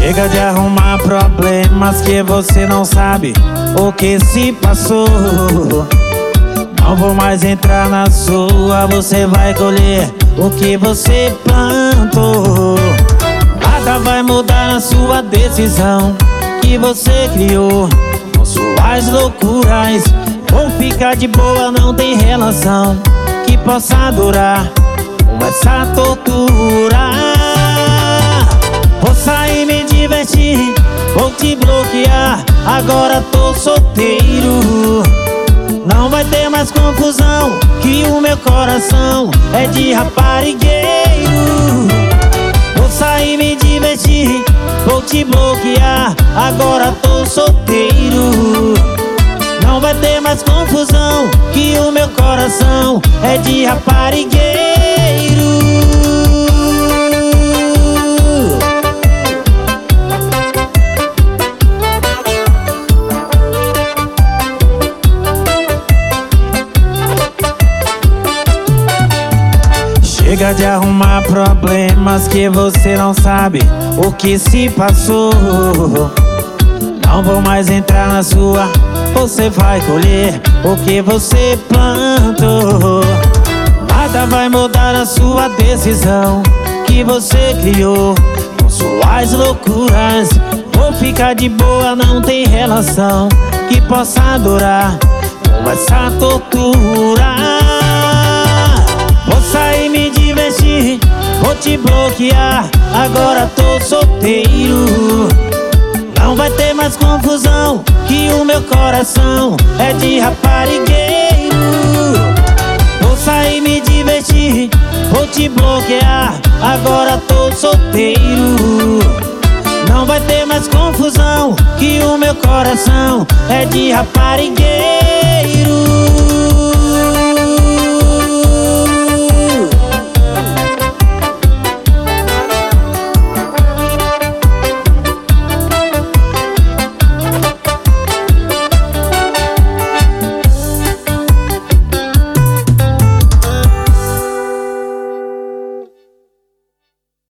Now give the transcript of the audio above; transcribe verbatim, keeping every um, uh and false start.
Chega de arrumar problemas que você não sabe o que se passou. Não vou mais entrar na sua, você vai colher o que você plantou. Nada vai mudar na sua decisão que você criou com suas loucuras. Vou ficar de boa, não tem relação que possa durar com essa tortura. Vou sair, me divertir, vou te bloquear, agora tô solteiro. Não vai ter mais confusão, que o meu coração é de raparigueiro. Vou sair, me divertir, vou te bloquear, agora tô solteiro. Não vai ter mais confusão, que o meu coração é de raparigueiro. Chega de arrumar problemas que você não sabe o que se passou. Não vou mais entrar na sua, você vai colher o que você plantou. Nada vai mudar na sua decisão que você criou com suas loucuras. Vou ficar de boa, não tem relação que possa durar com essa tortura. Vou sair, me divertir, vou te bloquear, agora tô solteiro. Não vai ter mais confusão, que o meu coração é de raparigueiro. Vou sair, me divertir, vou te bloquear, agora tô solteiro. Não vai ter mais confusão, que o meu coração é de raparigueiro.